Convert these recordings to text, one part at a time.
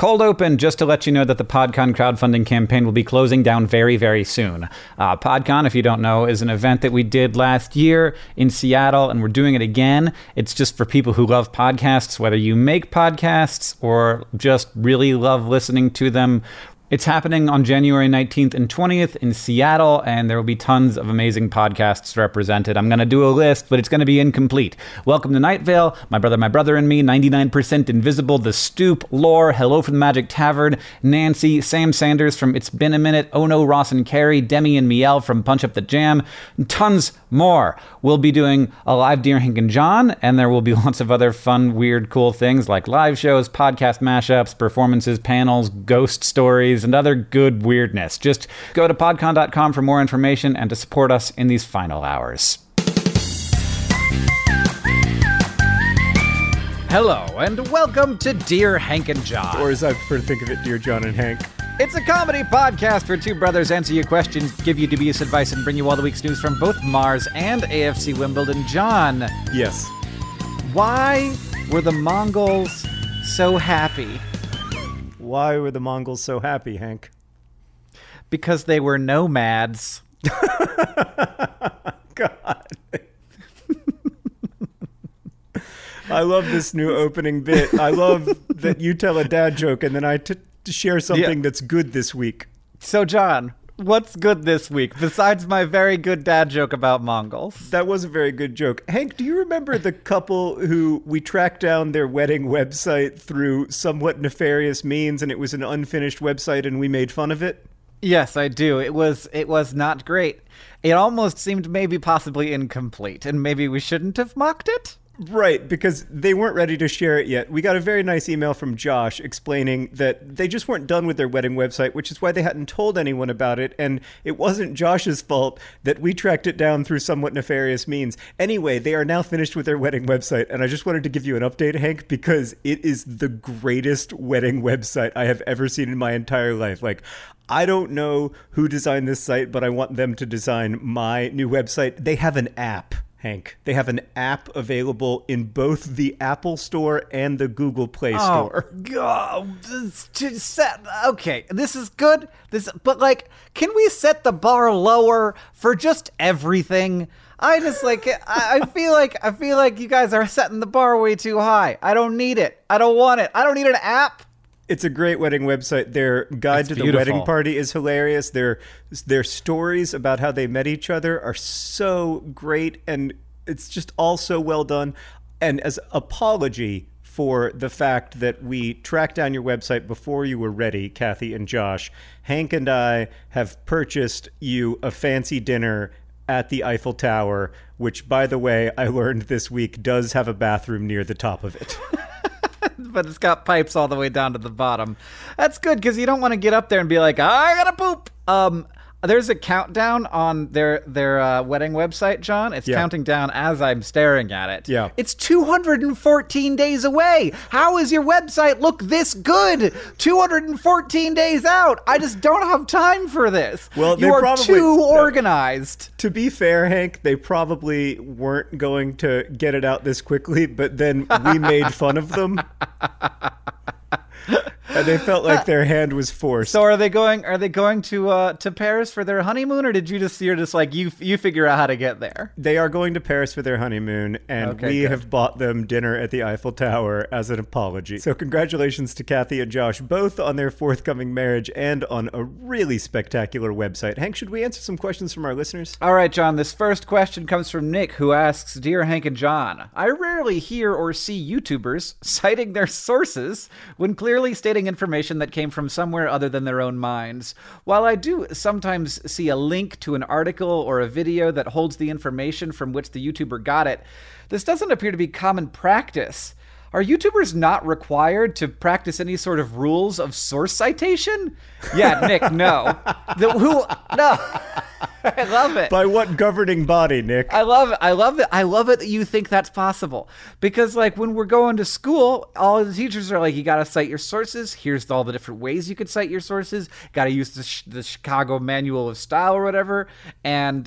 Cold open, just to let you know that the PodCon crowdfunding campaign will be closing down very, very soon. PodCon, if you don't know, is an event that we did last year in Seattle, and we're doing it again. It's just for people who love podcasts, whether you make podcasts or just really love listening to them. It's happening on January 19th and 20th in Seattle, and there will be tons of amazing podcasts represented. I'm going to do a list, but it's going to be incomplete. Welcome to Night Vale, My Brother and Me, 99% Invisible, The Stoop, Lore, Hello from the Magic Tavern, Nancy, Sam Sanders from It's Been a Minute, Oh No, Ross and Carrie, Demi and Miel from Punch Up the Jam, and tons more. We'll be doing a live Dear Hank and John, and there will be lots of other fun, weird, cool things like live shows, podcast mashups, performances, panels, ghost stories, and other good weirdness. Just go to podcon.com for more information and to support us in these final hours. Hello, and welcome to Dear Hank and John. Or as I prefer to think of it, Dear John and Hank. It's a comedy podcast where two brothers answer your questions, give you dubious advice, and bring you all the week's news from both Mars and AFC Wimbledon. John. Yes. Why were the Mongols so happy? Why were the Mongols so happy, Hank? Because they were nomads. God. I love this new opening bit. I love that you tell a dad joke and then I share something that's good this week. So, John, what's good this week besides my very good dad joke about Mongols? That was a very good joke. Hank, do you remember the couple who we tracked down their wedding website through somewhat nefarious means, and it was an unfinished website and we made fun of it? Yes, I do. It was not great. It almost seemed maybe possibly incomplete, and maybe we shouldn't have mocked it? Right, because they weren't ready to share it yet. We got a very nice email from Josh explaining that they just weren't done with their wedding website, which is why they hadn't told anyone about it, and it wasn't Josh's fault that we tracked it down through somewhat nefarious means. Anyway, they are now finished with their wedding website, and I just wanted to give you an update, Hank, because it is the greatest wedding website I have ever seen in my entire life. Like, I don't know who designed this site, but I want them to design my new website. They have an app, Hank. They have an app available in both the Apple Store and the Google Play Store. Oh, God. Okay, this is good. But, like, can we set the bar lower for just everything? I just, like, I feel like you guys are setting the bar way too high. I don't need it. I don't want it. I don't need an app. It's a great wedding website. Their guide to the wedding party is hilarious. Their stories about how they met each other are so great, and it's just all so well done. And as apology for the fact that we tracked down your website before you were ready, Kathy and Josh, Hank and I have purchased you a fancy dinner at the Eiffel Tower, which, by the way, I learned this week does have a bathroom near the top of it. But it's got pipes all the way down to the bottom. That's good, because you don't want to get up there and be like, I gotta poop. There's a countdown on their wedding website, John. It's counting down as I'm staring at it. Yeah. It's 214 days away. How is your website look this good? 214 days out. I just don't have time for this. Well, you are too organized. To be fair, Hank, they probably weren't going to get it out this quickly, but then we made fun of them. And they felt like their hand was forced. So are they going to Paris for their honeymoon, or you're just like you figure out how to get there? They are going to Paris for their honeymoon, and we have bought them dinner at the Eiffel Tower as an apology. So congratulations to Kathy and Josh, both on their forthcoming marriage and on a really spectacular website. Hank, should we answer some questions from our listeners? All right, John, this first question comes from Nick, who asks, Dear Hank and John, I rarely hear or see YouTubers citing their sources when clearly stating information that came from somewhere other than their own minds. While I do sometimes see a link to an article or a video that holds the information from which the YouTuber got it, this doesn't appear to be common practice. Are YouTubers not required to practice any sort of rules of source citation? Yeah, Nick, no. No. I love it. By what governing body, Nick? I love it. I love it that you think that's possible. Because, like, when we're going to school, all the teachers are like, you got to cite your sources. Here's all the different ways you could cite your sources. Got to use the Chicago Manual of Style or whatever. And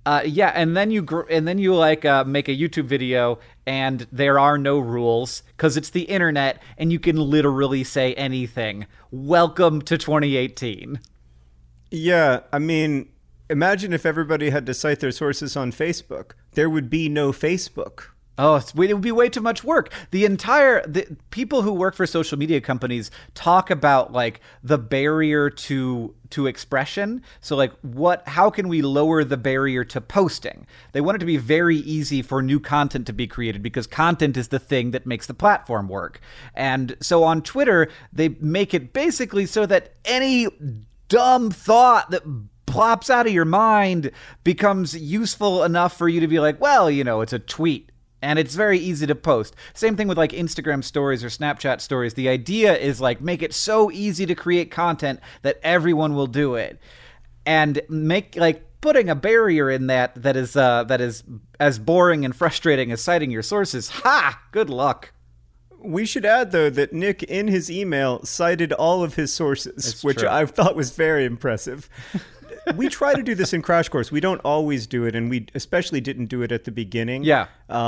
Yeah, and then you like make a YouTube video, and there are no rules because it's the internet, and you can literally say anything. Welcome to 2018. Yeah, I mean, imagine if everybody had to cite their sources on Facebook. There would be no Facebook. Oh, it would be way too much work. The people who work for social media companies talk about like the barrier to expression. So like how can we lower the barrier to posting? They want it to be very easy for new content to be created because content is the thing that makes the platform work. And so on Twitter, they make it basically so that any dumb thought that plops out of your mind becomes useful enough for you to be like, well, it's a tweet. And it's very easy to post. Same thing with like Instagram stories or Snapchat stories. The idea is like make it so easy to create content that everyone will do it. And make like putting a barrier in that is as boring and frustrating as citing your sources. Ha! Good luck. We should add, though, that Nick, in his email, cited all of his sources, It's which true. I thought was very impressive. We try to do this in Crash Course. We don't always do it, and we especially didn't do it at the beginning. Yeah.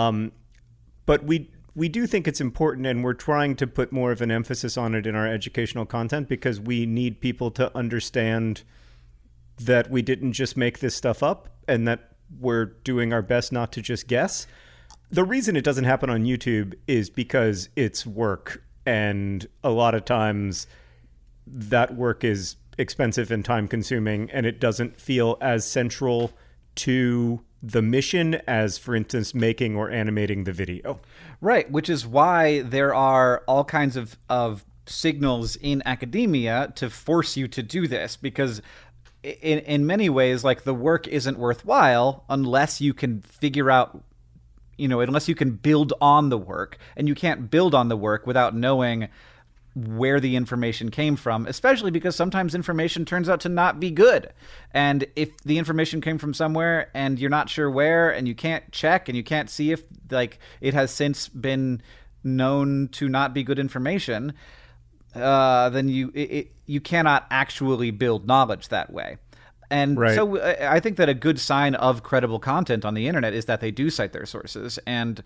But we do think it's important, and we're trying to put more of an emphasis on it in our educational content because we need people to understand that we didn't just make this stuff up and that we're doing our best not to just guess. The reason it doesn't happen on YouTube is because it's work, and a lot of times that work is expensive and time consuming, and it doesn't feel as central to the mission as, for instance, making or animating the video. Right, which is why there are all kinds of signals in academia to force you to do this, because in many ways, like, the work isn't worthwhile unless you can figure out, unless you can build on the work, and you can't build on the work without knowing where the information came from, especially because sometimes information turns out to not be good. And if the information came from somewhere and you're not sure where, and you can't check and you can't see if like it has since been known to not be good information, then you cannot actually build knowledge that way. And right. So I think that a good sign of credible content on the internet is that they do cite their sources. And,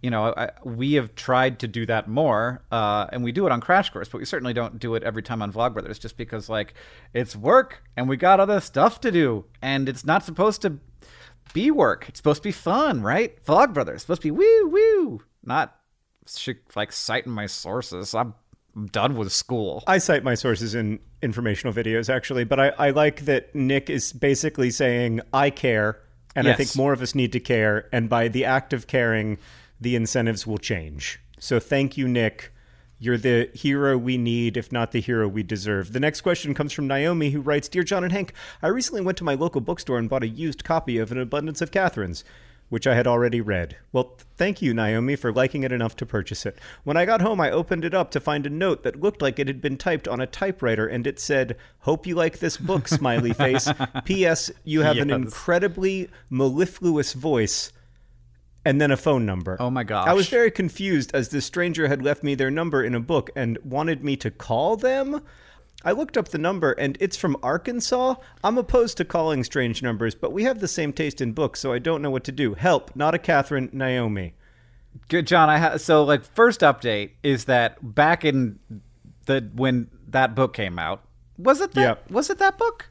we have tried to do that more, and we do it on Crash Course, but we certainly don't do it every time on Vlogbrothers, just because, like, it's work, and we got other stuff to do, and it's not supposed to be work. It's supposed to be fun, right? Vlogbrothers, supposed to be woo-woo, not, like, citing my sources. I'm done with school. I cite my sources in informational videos, actually, but I like that Nick is basically saying, I care, and Yes. I think more of us need to care, and by the act of caring, the incentives will change. So thank you, Nick. You're the hero we need, if not the hero we deserve. The next question comes from Naomi, who writes, Dear John and Hank, I recently went to my local bookstore and bought a used copy of An Abundance of Catherines, which I had already read. Well, thank you, Naomi, for liking it enough to purchase it. When I got home, I opened it up to find a note that looked like it had been typed on a typewriter, and it said, Hope you like this book, smiley face. P.S. You have an Yes. incredibly mellifluous voice, and then a phone number. Oh my gosh. I was very confused as this stranger had left me their number in a book and wanted me to call them. I looked up the number, and it's from Arkansas. I'm opposed to calling strange numbers, but we have the same taste in books, so I don't know what to do. Help, not a Catherine, Naomi. Good, John. So, like, first update is that back in when that book came out, was it that? Yeah. Was it that book?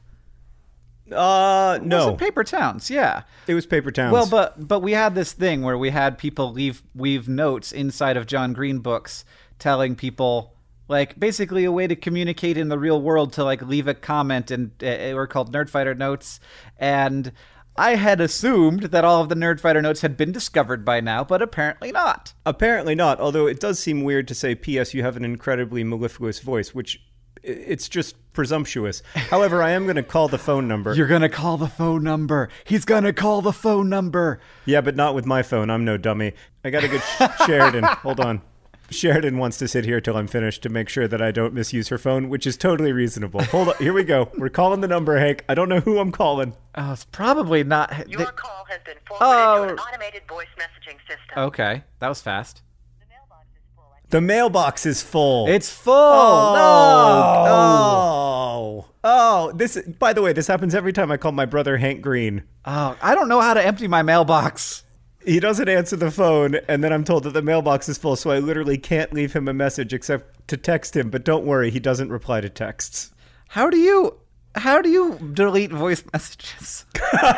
No. Was it Paper Towns? Yeah. It was Paper Towns. Well, but we had this thing where we had people leave notes inside of John Green books telling people, like, basically a way to communicate in the real world, to like leave a comment, and were called Nerdfighter notes. And I had assumed that all of the Nerdfighter notes had been discovered by now, but apparently not. Apparently not, although it does seem weird to say, P.S. you have an incredibly mellifluous voice, which it's just presumptuous. However, I am going to call the phone number. You're going to call the phone number. He's going to call the phone number. Yeah, but not with my phone. I'm no dummy. I got to get Sheridan. Hold on. Sheridan wants to sit here till I'm finished to make sure that I don't misuse her phone, which is totally reasonable. Hold on. Here we go. We're calling the number, Hank. I don't know who I'm calling. Oh, it's probably not. Your call has been forwarded to an automated voice messaging system. Okay, that was fast. The mailbox is full. The mailbox is full. It's full. Oh, this This, by the way, this happens every time I call my brother Hank Green. Oh, I don't know how to empty my mailbox. He doesn't answer the phone, and then I'm told that the mailbox is full, so I literally can't leave him a message except to text him. But don't worry, he doesn't reply to texts. How do you delete voice messages?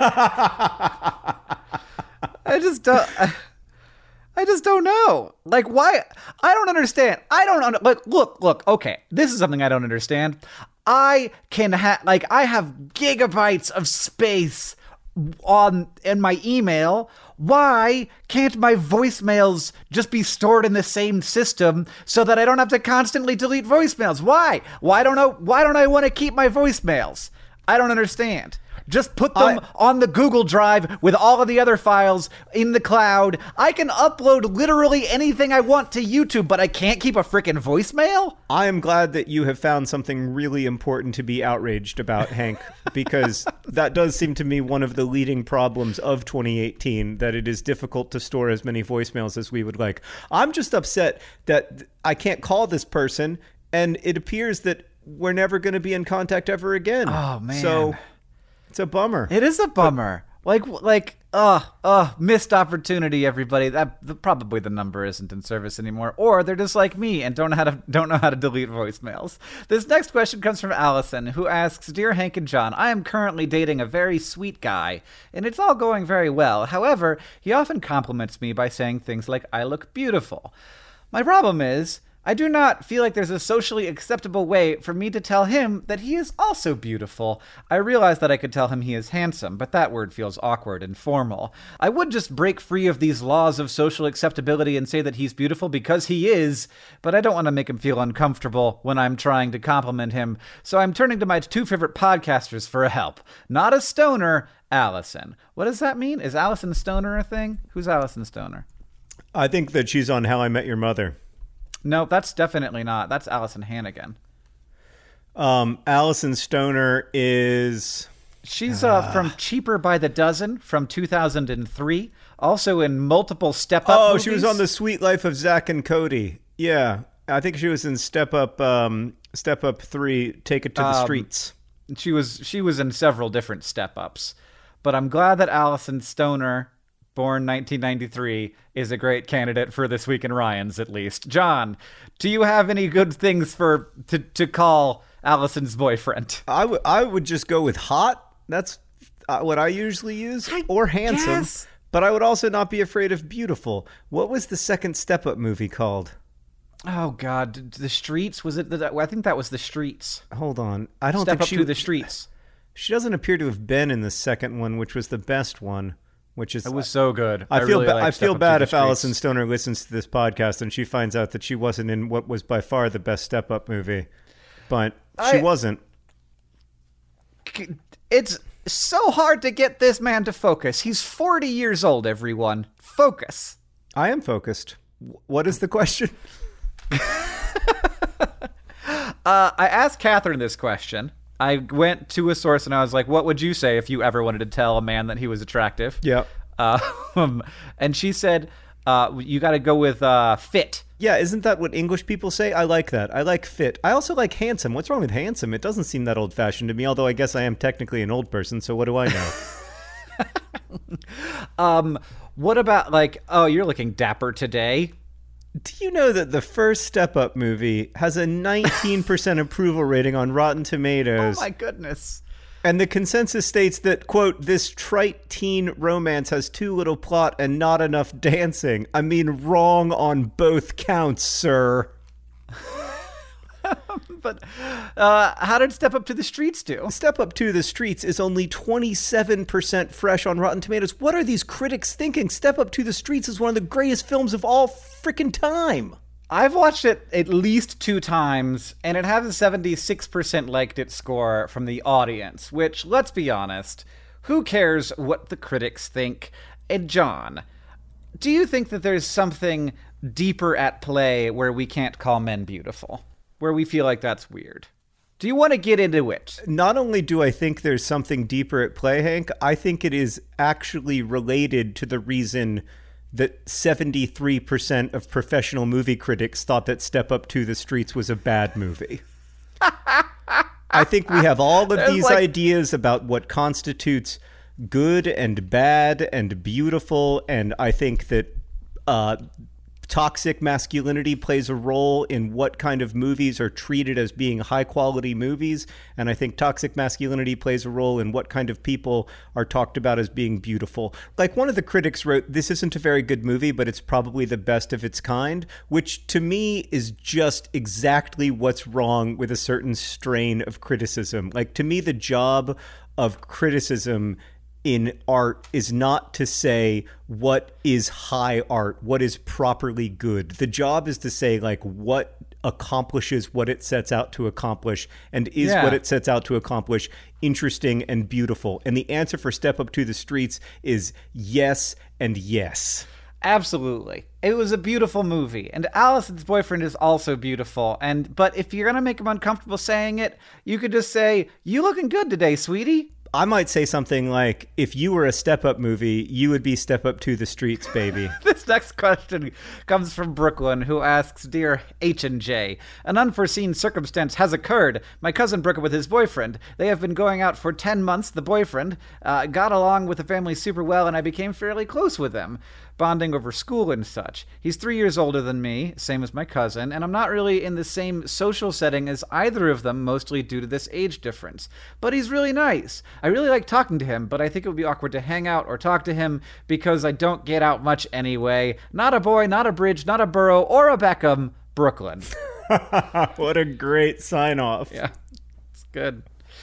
I just don't know. Like, why? I don't understand. Look, okay. This is something I don't understand. I have gigabytes of space in my email. Why can't my voicemails just be stored in the same system so that I don't have to constantly delete voicemails? Why? Why don't I want to keep my voicemails? I don't understand. Just put them on the Google Drive with all of the other files in the cloud. I can upload literally anything I want to YouTube, but I can't keep a freaking voicemail? I am glad that you have found something really important to be outraged about, Hank, because that does seem to me one of the leading problems of 2018, that it is difficult to store as many voicemails as we would like. I'm just upset that I can't call this person, and it appears that we're never going to be in contact ever again. Oh, man. So it's a bummer. It is a bummer. Missed opportunity, everybody. That probably the number isn't in service anymore, or they're just like me and don't know how to delete voicemails. This next question comes from Allison, who asks, "Dear Hank and John, I am currently dating a very sweet guy, and it's all going very well. However, he often compliments me by saying things like, 'I look beautiful.' My problem is, I do not feel like there's a socially acceptable way for me to tell him that he is also beautiful. I realize that I could tell him he is handsome, but that word feels awkward and formal. I would just break free of these laws of social acceptability and say that he's beautiful because he is, but I don't want to make him feel uncomfortable when I'm trying to compliment him, so I'm turning to my two favorite podcasters for help. Not a stoner, Allison." What does that mean? Is Allison Stoner a thing? Who's Allison Stoner? I think that she's on How I Met Your Mother. No, that's definitely not. That's Allison Hannigan. Allison Stoner is... She's from Cheaper by the Dozen from 2003. Also in multiple Step Up movies. She was on The Sweet Life of Zack and Cody. Yeah, I think she was in Step Up 3, Take It to the Streets. She was in several different Step Ups. But I'm glad that Allison Stoner, born 1993, is a great candidate for This Week in Ryans, at least. John, do you have any good things to call Allison's boyfriend? I would just go with hot. That's what I usually use. Or handsome. Guess. But I would also not be afraid of beautiful. What was the second Step Up movie called? Oh, God. The Streets? Was it? I think that was The Streets. Hold on. I don't Step think Up to the Streets. She doesn't appear to have been in the second one, which was the best one. Which is, it was so good. I feel bad if Streets. Allison Stoner listens to this podcast and she finds out that she wasn't in what was by far the best Step Up movie. But she wasn't. It's so hard to get this man to focus. He's 40 years old, everyone. Focus. I am focused. What is the question? I asked Catherine this question. I went to a source and I was like, what would you say if you ever wanted to tell a man that he was attractive? Yeah. And she said, you got to go with fit. Yeah, isn't that what English people say? I like that. I like fit. I also like handsome. What's wrong with handsome? It doesn't seem that old-fashioned to me, although I guess I am technically an old person, so what do I know? What about, like, oh, you're looking dapper today? Do you know that the first Step Up movie has a 19% approval rating on Rotten Tomatoes? Oh, my goodness. And the consensus states that, quote, "this trite teen romance has too little plot and not enough dancing." I mean, wrong on both counts, sir. But how did Step Up to the Streets do? Step Up to the Streets is only 27% fresh on Rotten Tomatoes. What are these critics thinking? Step Up to the Streets is one of the greatest films of all frickin' time. I've watched it at least 2 times, and it has a 76% liked it score from the audience, which, let's be honest, who cares what the critics think? And John, do you think that there's something deeper at play where we can't call men beautiful? Where we feel like that's weird? Do you want to get into it? Not only do I think there's something deeper at play, Hank, I think it is actually related to the reason that 73% of professional movie critics thought that Step Up to the Streets was a bad movie. I think we have all of these like- ideas about what constitutes good and bad and beautiful, and I think that toxic masculinity plays a role in what kind of movies are treated as being high quality movies, and I think toxic masculinity plays a role in what kind of people are talked about as being beautiful. Like one of the critics wrote, "This isn't a very good movie, but it's probably the best of its kind," which to me is just exactly what's wrong with a certain strain of criticism. Like, to me, the job of criticism in art is not to say what is high art, what is properly good. The job is to say, like, what accomplishes what it sets out to accomplish, and is what it sets out to accomplish interesting and beautiful. And the answer for Step Up to the Streets is yes and yes. Absolutely. It was a beautiful movie, and Allison's boyfriend is also beautiful. But if you're going to make him uncomfortable saying it, you could just say, "You looking good today, sweetie." I might say something like, if you were a Step Up movie, you would be Step Up to the Streets, baby. This next question comes from Brooklyn, who asks, "Dear H&J, an unforeseen circumstance has occurred. My cousin broke up with his boyfriend. They have been going out for 10 months. The boyfriend got along with the family super well, and I became fairly close with them, bonding over school and such. He's 3 years older than me, same as my cousin, and I'm not really in the same social setting as either of them, mostly due to this age difference. But he's really nice. I really like talking to him, but I think it would be awkward to hang out or talk to him because I don't get out much anyway. Not a boy, not a bridge, not a Burrow, or a Beckham. Brooklyn." What a great sign off. Yeah, it's good.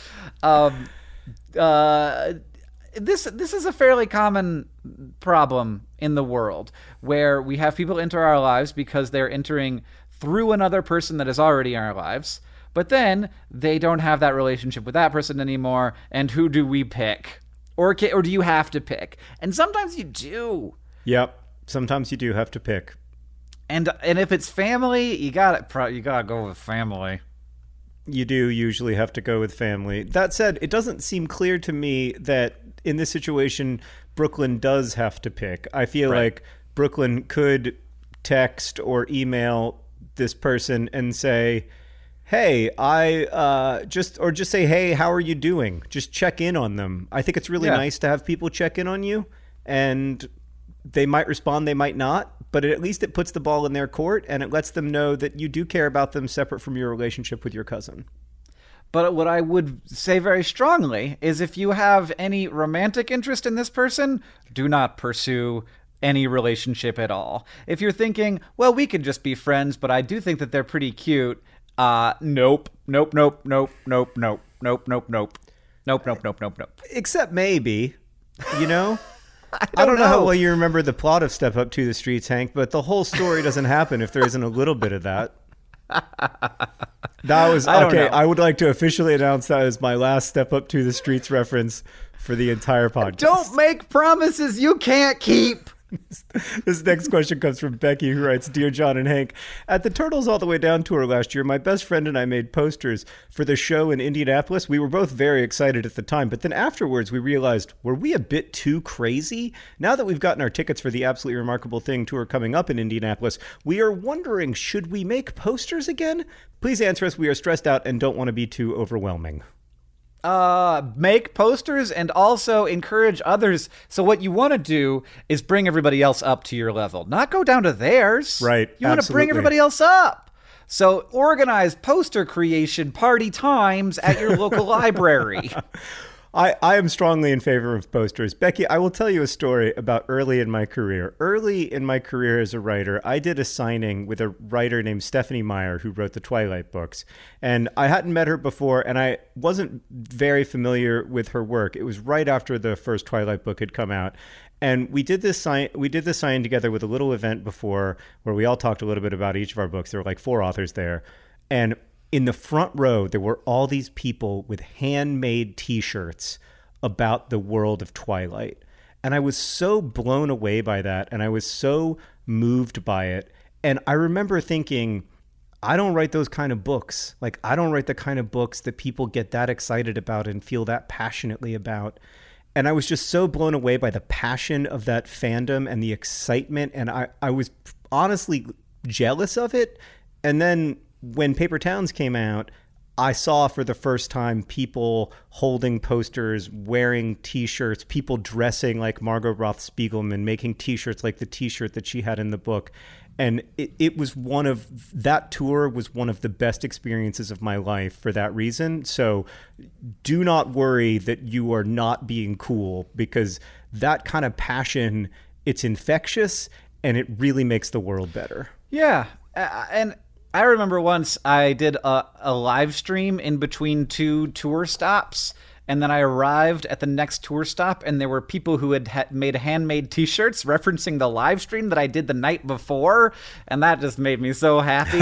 This is a fairly common problem in the world, where we have people enter our lives because they're entering through another person that is already in our lives, but then they don't have that relationship with that person anymore, and who do we pick? Or do you have to pick? And sometimes you do. Yep. Sometimes you do have to pick. And if it's family, you gotta go with family. You do usually have to go with family. That said, it doesn't seem clear to me that in this situation, Brooklyn does have to pick. I feel like Brooklyn could text or email this person and say, "Hey, just say, hey, how are you doing?" Just check in on them. I think it's really nice to have people check in on you, and they might respond, they might not, but at least it puts the ball in their court, and it lets them know that you do care about them separate from your relationship with your cousin. But what I would say very strongly is, if you have any romantic interest in this person, do not pursue any relationship at all. If you're thinking, well, we could just be friends, but I do think that they're pretty cute, nope. Except maybe, you know? I don't know how well you remember the plot of Step Up to the Streets, Hank, but the whole story doesn't happen if there isn't a little bit of that. That was okay. I would like to officially announce that as my last Step Up to the Streets reference for the entire podcast. Don't make promises you can't keep. This next question comes from Becky, who writes, "Dear John and Hank, at the Turtles All the Way Down tour last year, my best friend and I made posters for the show in Indianapolis. We were both very excited at the time, but then afterwards we realized, were we a bit too crazy? Now that we've gotten our tickets for the Absolutely Remarkable Thing tour coming up in Indianapolis, we are wondering, should we make posters again? Please answer us. We are stressed out and don't want to be too overwhelming." Make posters and also encourage others. So what you want to do is bring everybody else up to your level, not go down to theirs. Right. You want to bring everybody else up. So organize poster creation party times at your local library. I am strongly in favor of posters. Becky, I will tell you a story about early in my career. Early in my career as a writer, I did a signing with a writer named Stephanie Meyer, who wrote the Twilight books. And I hadn't met her before, and I wasn't very familiar with her work. It was right after the first Twilight book had come out. And we did this sign together with a little event before where we all talked a little bit about each of our books. There were like 4 authors there. And in the front row, there were all these people with handmade T-shirts about the world of Twilight. And I was so blown away by that, and I was so moved by it. And I remember thinking, I don't write those kind of books. Like, I don't write the kind of books that people get that excited about and feel that passionately about. And I was just so blown away by the passion of that fandom and the excitement. And I was honestly jealous of it. And then when Paper Towns came out, I saw for the first time people holding posters, wearing T-shirts, people dressing like Margot Roth Spiegelman, making T-shirts like the T-shirt that she had in the book. And it was that tour was one of the best experiences of my life for that reason. So do not worry that you are not being cool, because that kind of passion, it's infectious and it really makes the world better. Yeah. And I remember once I did a live stream in between 2 tour stops, and then I arrived at the next tour stop, and there were people who had made handmade T-shirts referencing the live stream that I did the night before, and that just made me so happy.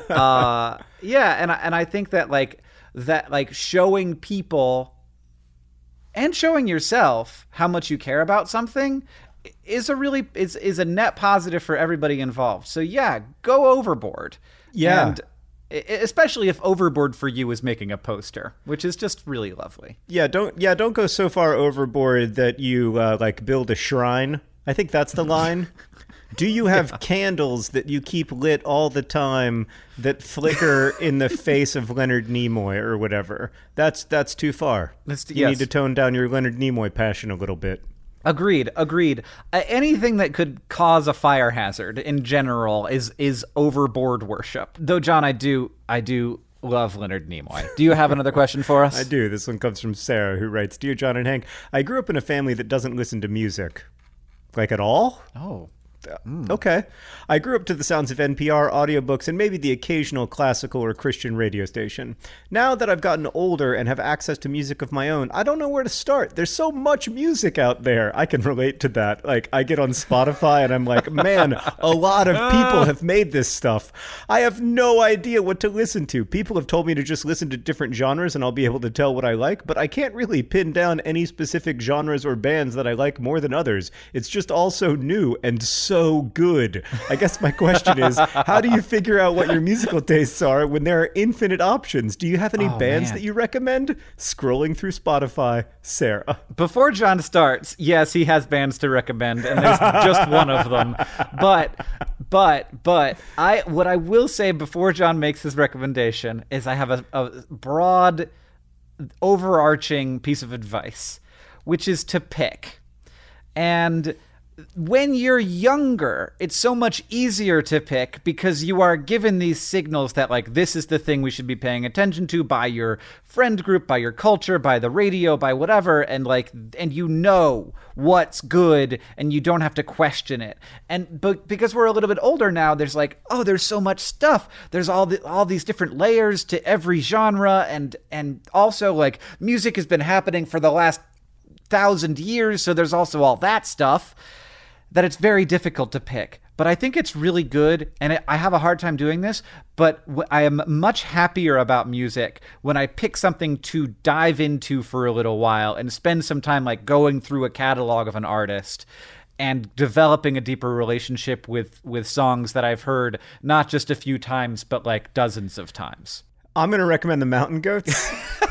And I think that showing people and showing yourself how much you care about something is a net positive for everybody involved. So yeah, go overboard. Yeah. And especially if overboard for you is making a poster, which is just really lovely. Yeah, don't go so far overboard that you build a shrine. I think that's the line. Do you have candles that you keep lit all the time that flicker in the face of Leonard Nimoy or whatever? That's too far. You need to tone down your Leonard Nimoy passion a little bit. Agreed. Anything that could cause a fire hazard in general is overboard worship. Though, John, I do love Leonard Nimoy. Do you have another question for us? I do. This one comes from Sarah, who writes, "Dear John and Hank, I grew up in a family that doesn't listen to music. Like at all?" Oh. Okay. I grew up to the sounds of NPR, audiobooks, and maybe the occasional classical or Christian radio station. Now that I've gotten older and have access to music of my own, I don't know where to start. There's so much music out there. I can relate to that. Like, I get on Spotify and I'm like, man, a lot of people have made this stuff. I have no idea what to listen to. People have told me to just listen to different genres and I'll be able to tell what I like, but I can't really pin down any specific genres or bands that I like more than others. It's just all so new and so good. I guess my question is, how do you figure out what your musical tastes are when there are infinite options? Do you have any bands that you recommend? Scrolling through Spotify, Sarah. Before John starts, yes, he has bands to recommend, and there's just one of them. But what I will say before John makes his recommendation is I have a broad, overarching piece of advice, which is to pick. And when you're younger, it's so much easier to pick because you are given these signals that, like, this is the thing we should be paying attention to by your friend group, by your culture, by the radio, by whatever, and you know what's good and you don't have to question it. But because we're a little bit older now, there's like, oh, there's so much stuff. There's all these different layers to every genre, and also, like, music has been happening for the last 1,000 years, so there's also all that stuff that it's very difficult to pick. But I think it's really good, and I have a hard time doing this, but I am much happier about music when I pick something to dive into for a little while and spend some time, like, going through a catalog of an artist and developing a deeper relationship with songs that I've heard not just a few times, but like dozens of times. I'm going to recommend the Mountain Goats.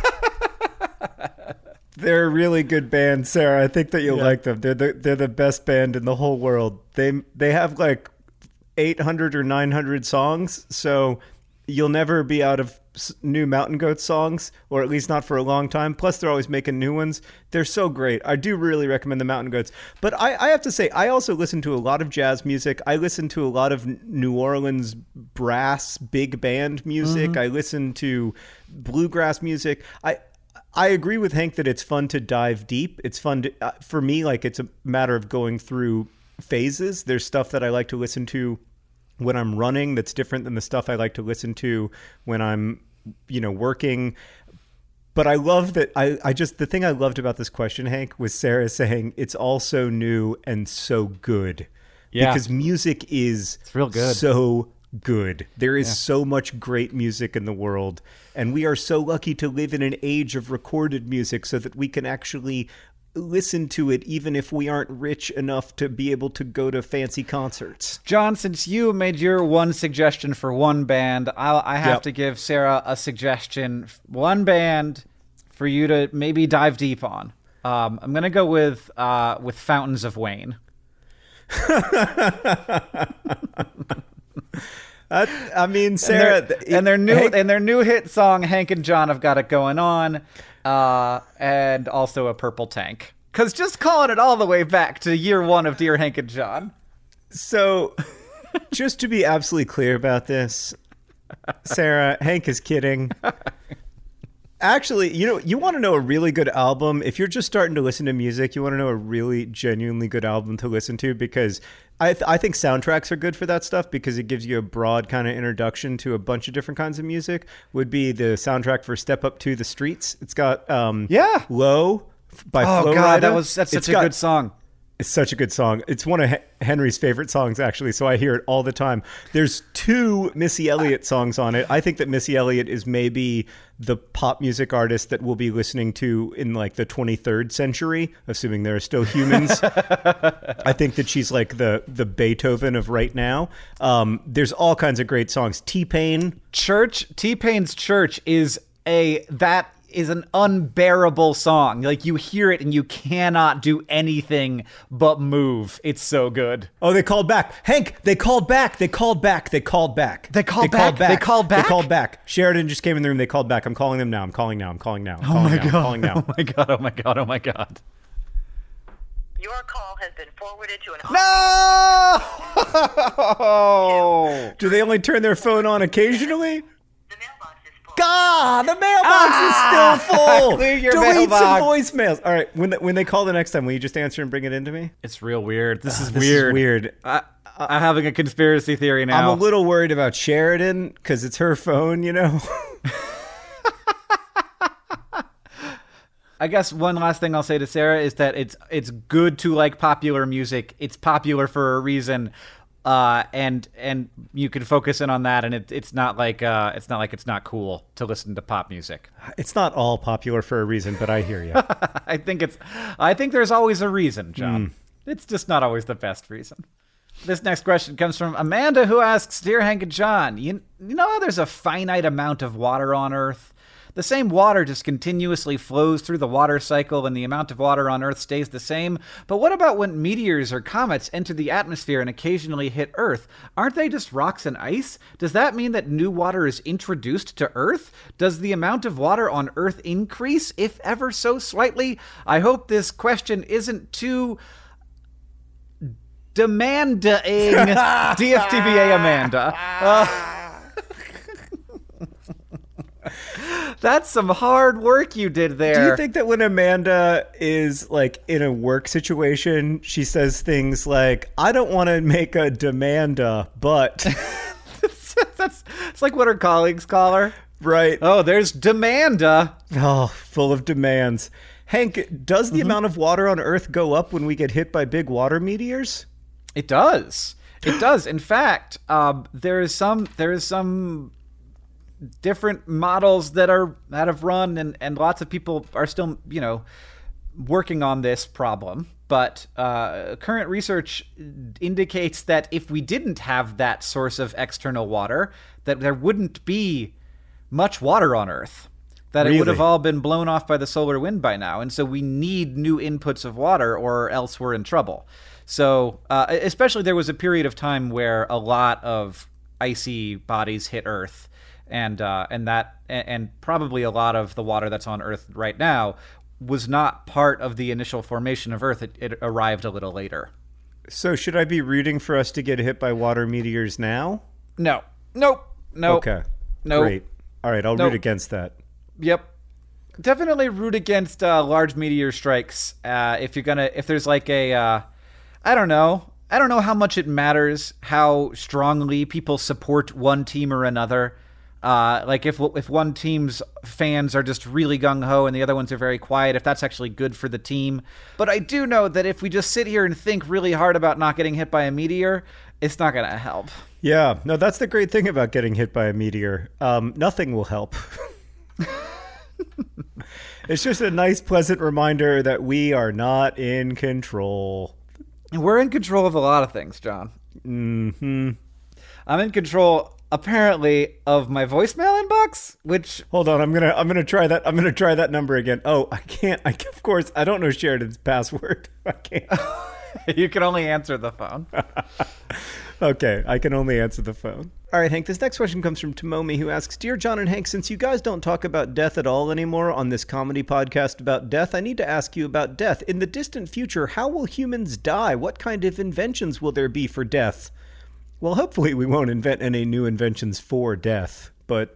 They're a really good band, Sarah. I think that you'll like them. They're the best band in the whole world. They have like 800 or 900 songs, so you'll never be out of new Mountain Goats songs, or at least not for a long time. Plus, they're always making new ones. They're so great. I do really recommend the Mountain Goats. But I have to say, I also listen to a lot of jazz music. I listen to a lot of New Orleans brass big band music. Mm-hmm. I listen to bluegrass music. I agree with Hank that it's fun to dive deep. It's fun to, for me, like, it's a matter of going through phases. There's stuff that I like to listen to when I'm running that's different than the stuff I like to listen to when I'm, working. But I love that the thing I loved about this question, Hank, was Sarah saying it's all so new and so good. Yeah. Because music it's real good. So good. There is so much great music in the world, and we are so lucky to live in an age of recorded music so that we can actually listen to it even if we aren't rich enough to be able to go to fancy concerts. John, since you made your one suggestion for one band, I have to give Sarah a suggestion, one band for you to maybe dive deep on. I'm going to go with Fountains of Wayne. I mean, Sarah, and their new hit song "Hank and John Have Got It Going On," and also a purple tank. Because just calling it all the way back to year one of Dear Hank and John. So, just to be absolutely clear about this, Sarah, Hank is kidding. Actually, you want to know a really good album? If you're just starting to listen to music, you want to know a really genuinely good album to listen to, because I think soundtracks are good for that stuff, because it gives you a broad kind of introduction to a bunch of different kinds of music. Would be the soundtrack for Step Up to the Streets. It's got Low by Flo Rida. That's such a good song. It's such a good song. It's one of Henry's favorite songs, actually, so I hear it all the time. There's 2 Missy Elliott songs on it. I think that Missy Elliott is maybe the pop music artist that we'll be listening to in like the 23rd century, assuming there are still humans. I think that she's like the Beethoven of right now. There's all kinds of great songs. T-Pain's Church is an unbearable song. Like, you hear it and you cannot do anything but move. It's so good. Oh, they called back. Hank, they called back. They called back. Sheridan just came in the room. They called back. I'm calling them now. I'm calling now. Oh my God. Your call has been forwarded to an No! Do they only turn their phone on occasionally? The mailbox is full. God, the mailbox is still full. Clear your Delete mailbox. some voicemails. All right, when they call the next time, will you just answer and bring it in to me? It's real weird. This is weird. weird. I'm having a conspiracy theory now. I'm a little worried about Sheridan because it's her phone, I guess one last thing I'll say to Sarah is that it's good to like popular music. It's popular for a reason. And you can focus in on that, and it's not like it's not cool to listen to pop music. It's not all popular for a reason, but I hear you. I think there's always a reason, John. It's just not always the best reason. This next question comes from Amanda, who asks, "Dear Hank and John, you know how there's a finite amount of water on Earth? The same water just continuously flows through the water cycle and the amount of water on Earth stays the same. But what about when meteors or comets enter the atmosphere and occasionally hit Earth? Aren't they just rocks and ice? Does that mean that new water is introduced to Earth? Does the amount of water on Earth increase, if ever so slightly? I hope this question isn't too demanding." DFTBA Amanda. That's some hard work you did there. Do you think that when Amanda is like in a work situation, she says things like, "I don't want to make a demanda, but..." It's like what her colleagues call her. Right. Oh, there's demanda. Oh, full of demands. Hank, does the amount of water on Earth go up when we get hit by big water meteors? It does. It does. In fact, there is some different models that have run, and lots of people are still, working on this problem. But current research indicates that if we didn't have that source of external water, that there wouldn't be much water on Earth. That It would have all been blown off by the solar wind by now. And so we need new inputs of water, or else we're in trouble. So especially there was a period of time where a lot of icy bodies hit Earth. And probably a lot of the water that's on Earth right now was not part of the initial formation of Earth. It arrived a little later. So should I be rooting for us to get hit by water meteors now? No. Nope. No. Okay. No. Great. All right, I'll root against that. Yep. Definitely root against large meteor strikes. If there's like a, I don't know how much it matters how strongly people support one team or another. Like if one team's fans are just really gung-ho and the other ones are very quiet, if that's actually good for the team. But I do know that if we just sit here and think really hard about not getting hit by a meteor, it's not going to help. Yeah, no, that's the great thing about getting hit by a meteor. Nothing will help. It's just a nice, pleasant reminder that we are not in control. We're in control of a lot of things, John. Mm-hmm. I'm in control, apparently, of my voicemail inbox, which... Hold on, I'm gonna try that. I'm gonna try that number again. Oh, I can't. Of course, I don't know Sheridan's password. I can't. You can only answer the phone. Okay, I can only answer the phone. All right, Hank, this next question comes from Tomomi, who asks, Dear John and Hank, since you guys don't talk about death at all anymore on this comedy podcast about death, I need to ask you about death. In the distant future, how will humans die? What kind of inventions will there be for death? Well, hopefully we won't invent any new inventions for death, but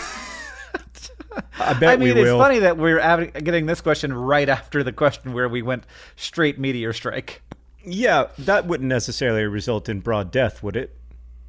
I bet we will. It's funny that we're getting this question right after the question where we went straight meteor strike. Yeah, that wouldn't necessarily result in broad death, would it?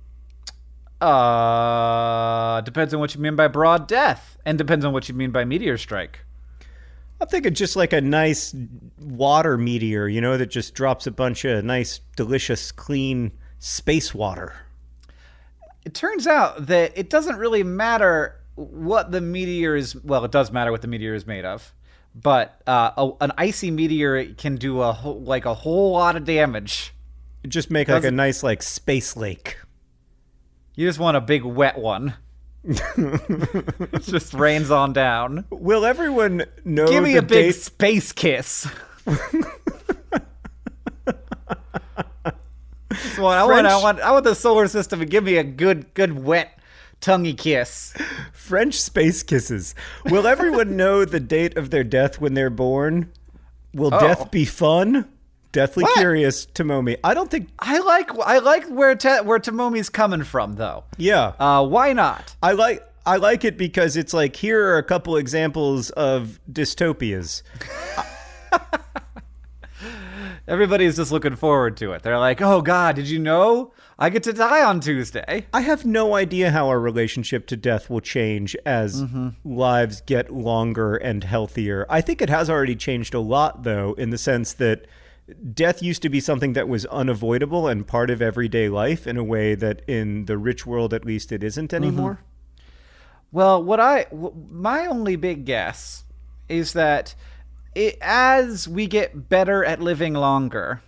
Depends on what you mean by broad death, and depends on what you mean by meteor strike. I'm thinking just like a nice water meteor, you know, that just drops a bunch of nice, delicious, clean space water. It turns out that it doesn't really matter what the meteor is. Well, it does matter what the meteor is made of, but an icy meteor can do a whole lot of damage. Just make like a nice like space lake. You just want a big wet one. It just rains on down. Will everyone know? Give me a big space kiss. I want the solar system to give me a good wet tonguey kiss. French space kisses. Will everyone know the date of their death when they're born? Will death be fun? Deathly curious, Tomomi. I don't think I like where Tomomi's coming from, though. Yeah. Why not? I like it because it's like, here are a couple examples of dystopias. Everybody's just looking forward to it. They're like, oh God, did you know I get to die on Tuesday? I have no idea how our relationship to death will change as lives get longer and healthier. I think it has already changed a lot, though, in the sense that death used to be something that was unavoidable and part of everyday life in a way that in the rich world, at least, it isn't anymore. Well, my only big guess is that as we get better at living longer,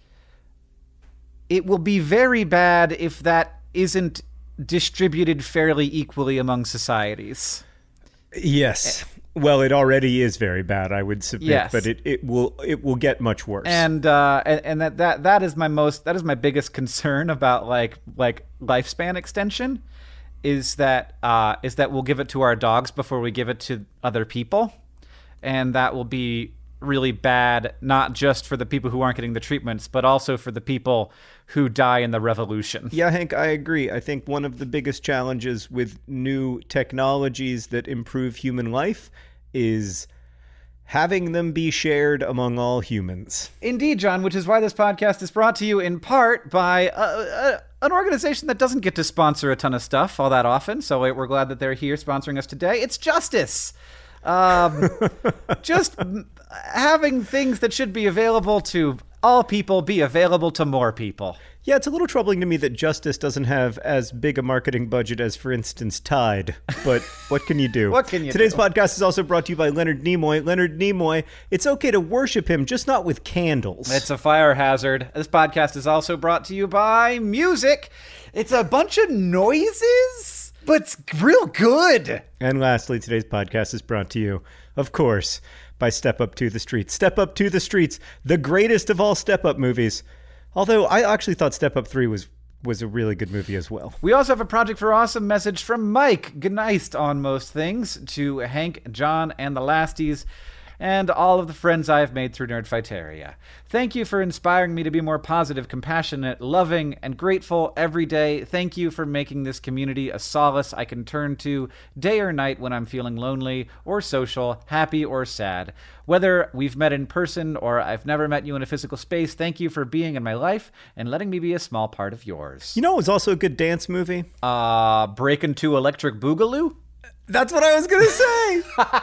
it will be very bad if that isn't distributed fairly equally among societies. Yes. Well, it already is very bad, I would submit, yes. But it will get much worse. And that is my biggest concern about like lifespan extension is that we'll give it to our dogs before we give it to other people, and that will be really bad, not just for the people who aren't getting the treatments, but also for the people who die in the revolution. Yeah, Hank, I agree. I think one of the biggest challenges with new technologies that improve human life is having them be shared among all humans. Indeed, John, which is why this podcast is brought to you in part by an organization that doesn't get to sponsor a ton of stuff all that often, so we're glad that they're here sponsoring us today. It's Justice. Just having things that should be available to all people be available to more people. Yeah, it's a little troubling to me that Justice doesn't have as big a marketing budget as, for instance, Tide. But what can you do? What can you Today's do? podcast is also brought to you by Leonard Nimoy. Leonard Nimoy, it's okay to worship him, just not with candles. It's a fire hazard. This podcast is also brought to you by music. It's a bunch of noises, but it's real good. And lastly, today's podcast is brought to you, of course, by Step Up to the Streets. Step Up to the Streets, the greatest of all Step Up movies. Although I actually thought Step Up 3 was a really good movie as well. We also have a Project for Awesome message from Mike. Good night on most things to Hank, John, and the Lasties, and all of the friends I've made through Nerdfighteria. Thank you for inspiring me to be more positive, compassionate, loving, and grateful every day. Thank you for making this community a solace I can turn to day or night when I'm feeling lonely or social, happy or sad. Whether we've met in person or I've never met you in a physical space, thank you for being in my life and letting me be a small part of yours. You know it was also a good dance movie? Breakin' 2 Electric Boogaloo? That's what I was going to say.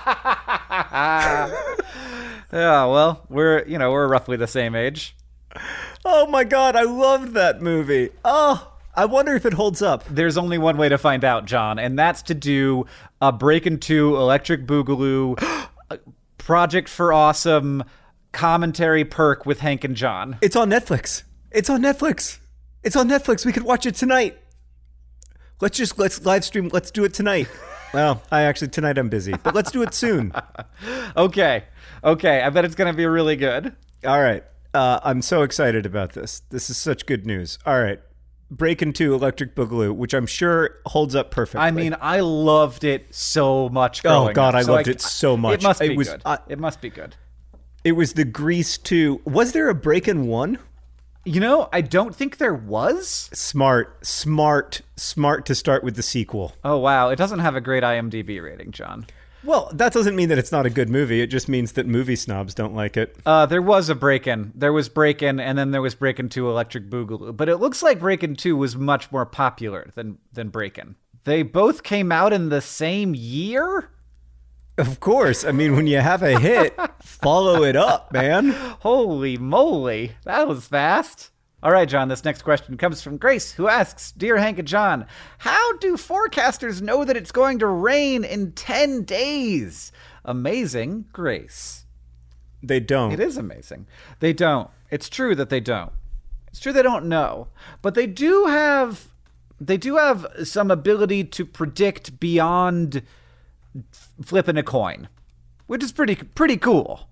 Yeah, well, we're roughly the same age. Oh my God, I loved that movie. Oh, I wonder if it holds up. There's only one way to find out, John, and that's to do a Breakin' 2 Electric Boogaloo Project for Awesome commentary perk with Hank and John. It's on Netflix. It's on Netflix. It's on Netflix. We could watch it tonight. Let's live stream. Let's do it tonight. Well, tonight I'm busy, but let's do it soon. Okay. I bet it's going to be really good. All right. I'm so excited about this. This is such good news. All right. Breakin' 2 Electric Boogaloo, which I'm sure holds up perfectly. I mean, I loved it so much growing Oh, God, up. I loved it so much. It must be was, good. It must be good. It was the Grease 2. Was there a Breakin' 1? You know, I don't think there was. Smart to start with the sequel. Oh, wow. It doesn't have a great IMDb rating, John. Well, that doesn't mean that it's not a good movie. It just means that movie snobs don't like it. There was a Breakin'. There was Breakin', and then there was Breakin' 2 Electric Boogaloo. But it looks like Breakin' 2 was much more popular than Breakin'. They both came out in the same year? Of course. I mean, when you have a hit, follow it up, man. Holy moly. That was fast. All right, John, this next question comes from Grace, who asks, Dear Hank and John, how do forecasters know that it's going to rain in 10 days? Amazing, Grace. They don't. It is amazing. They don't. It's true that they don't. It's true they don't know. But they do have some ability to predict beyond flipping a coin, which is pretty cool.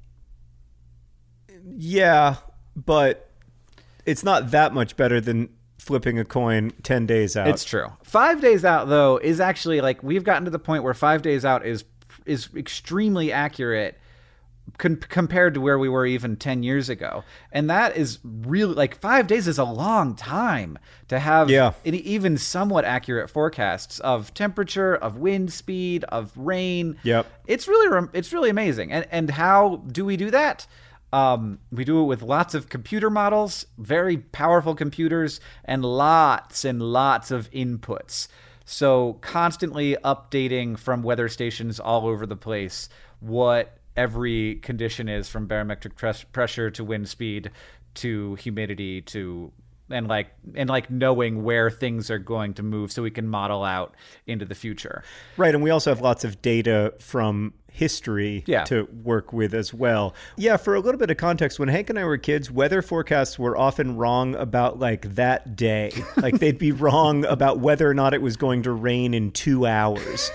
Yeah, but it's not that much better than flipping a coin 10 days out. It's true. 5 days out, though, is actually like we've gotten to the point where 5 days out is extremely accurate compared to where we were even 10 years ago. And that is really like 5 days is a long time to have even somewhat accurate forecasts of temperature, of wind speed, of rain. Yep. It's really amazing. And how do we do that? We do it with lots of computer models, very powerful computers, and lots of inputs. So constantly updating from weather stations all over the place what every condition is, from barometric pressure to wind speed to humidity to and knowing where things are going to move so we can model out into the future. Right, and we also have lots of data from history to work with as well. Yeah, for a little bit of context, when Hank and I were kids, weather forecasts were often wrong about like that day. Like they'd be wrong about whether or not it was going to rain in 2 hours.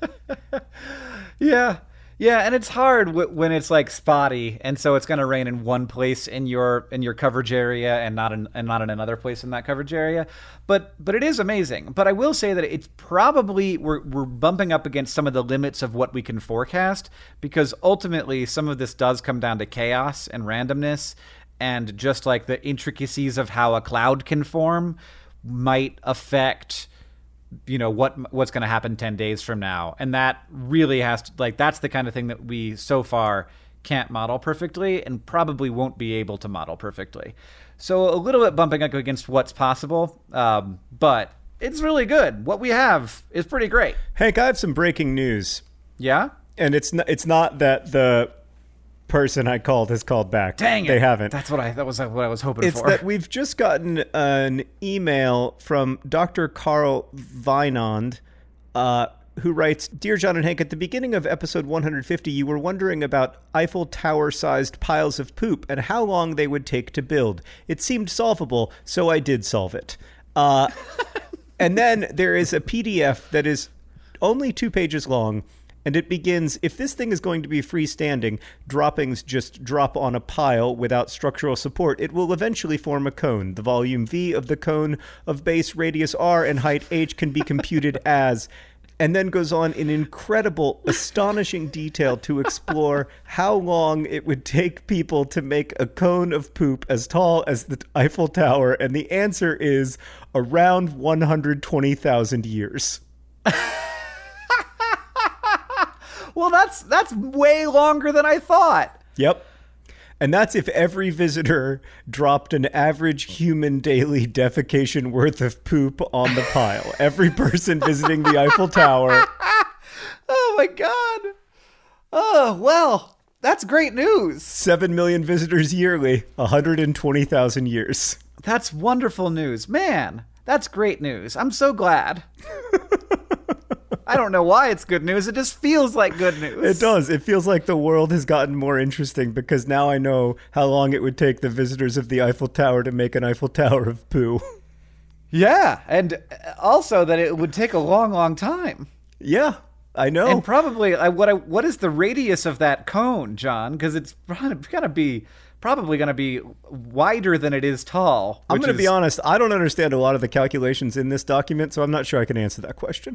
Yeah, and it's hard when it's like spotty, and so it's going to rain in one place in your coverage area and not in another place in that coverage area. But it is amazing. But I will say that it's probably we're bumping up against some of the limits of what we can forecast, because ultimately some of this does come down to chaos and randomness, and just like the intricacies of how a cloud can form might affect what's going to happen 10 days from now. And that really has to, like, that's the kind of thing that we so far can't model perfectly and probably won't be able to model perfectly. So a little bit bumping up against what's possible, but it's really good. What we have is pretty great. Hank, I have some breaking news. Yeah? And it's not that the person I called has called back. Dang it. They haven't. That was what I was hoping it's for. It's that we've just gotten an email from Dr. Carl Vinand, who writes, Dear John and Hank, at the beginning of episode 150, you were wondering about Eiffel Tower-sized piles of poop and how long they would take to build. It seemed solvable, so I did solve it. And then there is a PDF that is only 2 pages long, and it begins, if this thing is going to be freestanding, droppings just drop on a pile without structural support, it will eventually form a cone. The volume V of the cone of base radius R and height H can be computed as, and then goes on in incredible, astonishing detail to explore how long it would take people to make a cone of poop as tall as the Eiffel Tower, and the answer is around 120,000 years. Well, that's way longer than I thought. Yep. And that's if every visitor dropped an average human daily defecation worth of poop on the pile. Every person visiting the Eiffel Tower. Oh, my God. Oh, well, that's great news. 7 million visitors yearly, 120,000 years. That's wonderful news. Man, that's great news. I'm so glad. I don't know why it's good news. It just feels like good news. It does. It feels like the world has gotten more interesting because now I know how long it would take the visitors of the Eiffel Tower to make an Eiffel Tower of poo. Yeah, and also that it would take a long, long time. Yeah. I know. And probably, what is the radius of that cone, John? Because it's probably going to be wider than it is tall. I'm going to be honest, I don't understand a lot of the calculations in this document, so I'm not sure I can answer that question.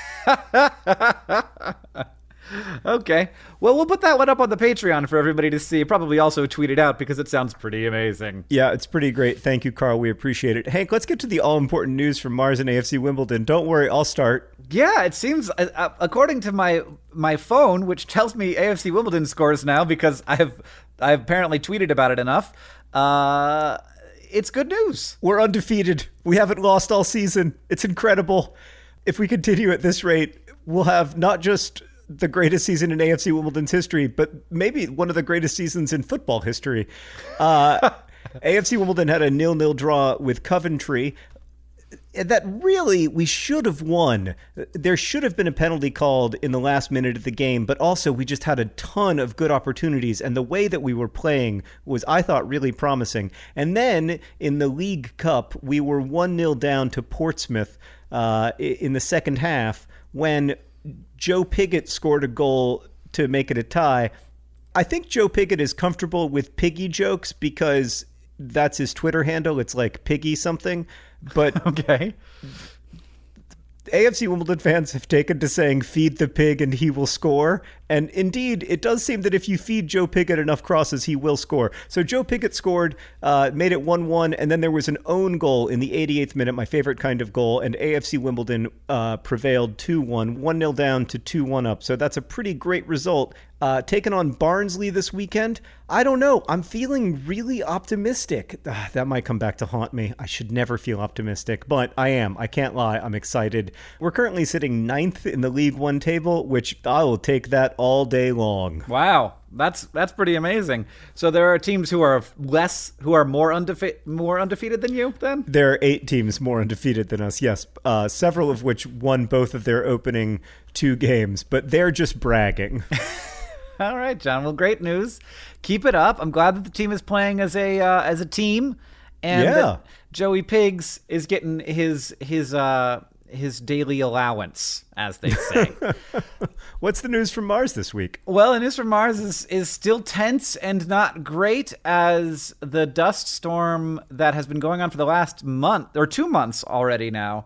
Okay. Well, we'll put that one up on the Patreon for everybody to see. Probably also tweet it out because it sounds pretty amazing. Yeah, it's pretty great. Thank you, Carl. We appreciate it. Hank, let's get to the all-important news from Mars and AFC Wimbledon. Don't worry, I'll start. Yeah, it seems, according to my phone, which tells me AFC Wimbledon scores now because I've apparently tweeted about it enough, it's good news. We're undefeated. We haven't lost all season. It's incredible. If we continue at this rate, we'll have not just the greatest season in AFC Wimbledon's history, but maybe one of the greatest seasons in football history. AFC Wimbledon had a 0-0 draw with Coventry that really we should have won. There should have been a penalty called in the last minute of the game, but also we just had a ton of good opportunities, and the way that we were playing was, I thought, really promising. And then in the League Cup, we were 1-0 down to Portsmouth in the second half when Joe Pigott scored a goal to make it a tie. I think Joe Pigott is comfortable with piggy jokes because that's his Twitter handle. It's like piggy something. But okay. AFC Wimbledon fans have taken to saying feed the pig and he will score. And indeed, it does seem that if you feed Joe Pigott enough crosses, he will score. So Joe Pigott scored, made it 1-1, and then there was an own goal in the 88th minute, my favorite kind of goal, and AFC Wimbledon prevailed 2-1, 1-0 down to 2-1 up. So that's a pretty great result. Taking on Barnsley this weekend, I don't know. I'm feeling really optimistic. That might come back to haunt me. I should never feel optimistic, but I am. I can't lie. I'm excited. We're currently sitting 9th in the League One table, which I will take that all day long. Wow. That's pretty amazing. So there are teams who are more undefeated than you then? There are 8 teams more undefeated than us, yes. Several of which won both of their opening 2 games, but they're just bragging. All right, John. Well, great news. Keep it up. I'm glad that the team is playing as a team, and that Joey Pigs is getting his daily allowance, as they say. What's the news from Mars this week? Well, the news from Mars is still tense and not great, as the dust storm that has been going on for the last month or 2 months already now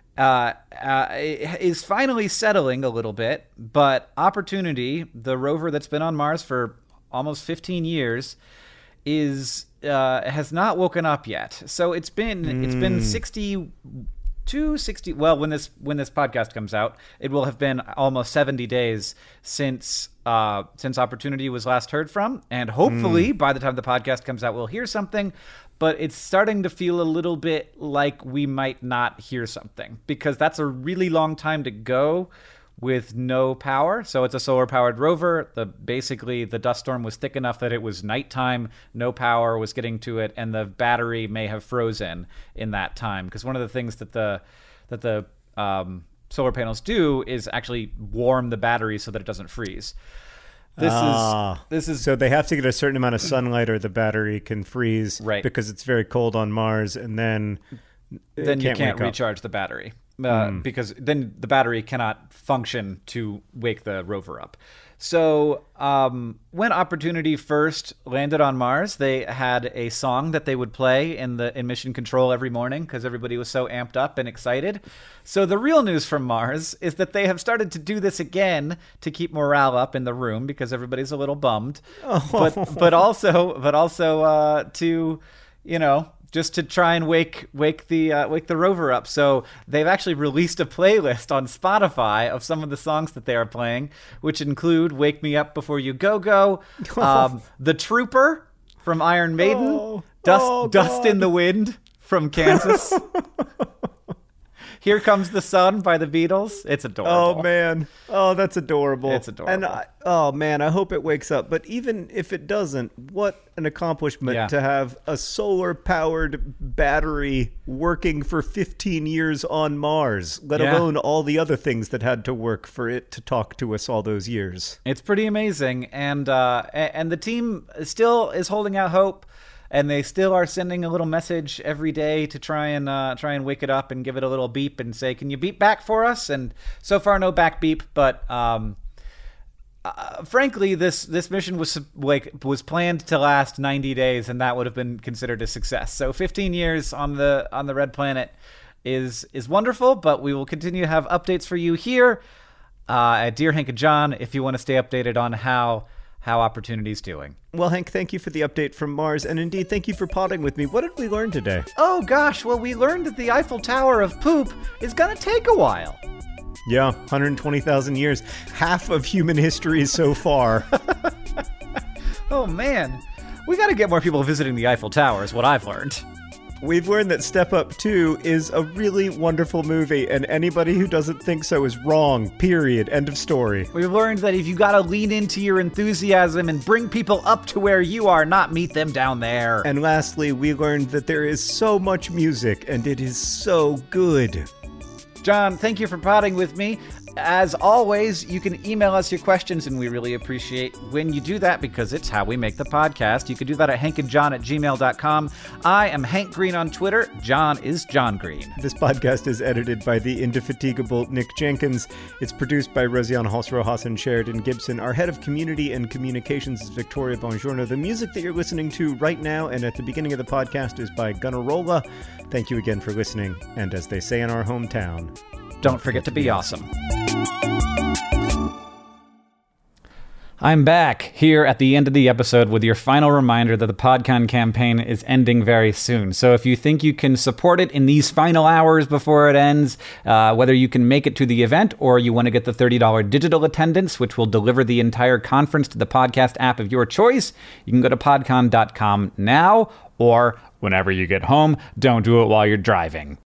is finally settling a little bit. But Opportunity, the rover that's been on Mars for almost 15 years, has not woken up yet. So it's been 60. Well, when this podcast comes out, it will have been almost 70 days since Opportunity was last heard from, and hopefully by the time the podcast comes out, we'll hear something. But it's starting to feel a little bit like we might not hear something, because that's a really long time to go with no power. So it's a solar-powered rover. Basically, the dust storm was thick enough that it was nighttime, no power was getting to it, and the battery may have frozen in that time. Because one of the things that the solar panels do is actually warm the battery so that it doesn't freeze. This is so they have to get a certain amount of sunlight or the battery can freeze, right? Because it's very cold on Mars, and then you can't recharge the battery. Because then the battery cannot function to wake the rover up. So when Opportunity first landed on Mars, they had a song that they would play in Mission Control every morning because everybody was so amped up and excited. So the real news from Mars is that they have started to do this again to keep morale up in the room because everybody's a little bummed. Oh. But also to, just to try and wake the rover up. So they've actually released a playlist on Spotify of some of the songs that they are playing, which include "Wake Me Up Before You Go Go," "The Trooper" from Iron Maiden, "Dust in the Wind" from Kansas. "Here Comes the Sun" by the Beatles. It's adorable. Oh, man. Oh, that's adorable. It's adorable. And I hope it wakes up. But even if it doesn't, what an accomplishment to have a solar-powered battery working for 15 years on Mars, let alone all the other things that had to work for it to talk to us all those years. It's pretty amazing. And the team still is holding out hope. and they still are sending a little message every day to try and wake it up and give it a little beep and say, "Can you beep back for us?" And so far, no back beep. But frankly, this mission was planned to last 90 days, and that would have been considered a success. So 15 years on the Red Planet is wonderful. But we will continue to have updates for you here at Dear Hank and John if you want to stay updated on how Opportunity's doing. Well, Hank, thank you for the update from Mars, and indeed, thank you for potting with me. What did we learn today? Oh, gosh, well, we learned that the Eiffel Tower of poop is gonna take a while. Yeah, 120,000 years. Half of human history so far. Oh, man. We gotta get more people visiting the Eiffel Tower, is what I've learned. We've learned that Step Up 2 is a really wonderful movie, and anybody who doesn't think so is wrong. Period. End of story. We've learned that if you gotta lean into your enthusiasm and bring people up to where you are, not meet them down there. And lastly, we learned that there is so much music, and it is so good. John, thank you for potting with me. As always, you can email us your questions, and we really appreciate when you do that because it's how we make the podcast. You can do that at hankandjohn@gmail.com. I am Hank Green on Twitter. John is John Green. This podcast is edited by the indefatigable Nick Jenkins. It's produced by Rosianna Halse-Rojas and Sheridan Gibson. Our head of community and communications is Victoria Bongiorno. The music that you're listening to right now and at the beginning of the podcast is by Gunnarolla. Thank you again for listening. And as they say in our hometown, don't forget to be awesome. I'm back here at the end of the episode with your final reminder that the PodCon campaign is ending very soon. So if you think you can support it in these final hours before it ends, whether you can make it to the event or you want to get the $30 digital attendance, which will deliver the entire conference to the podcast app of your choice, you can go to podcon.com now or whenever you get home. Don't do it while you're driving.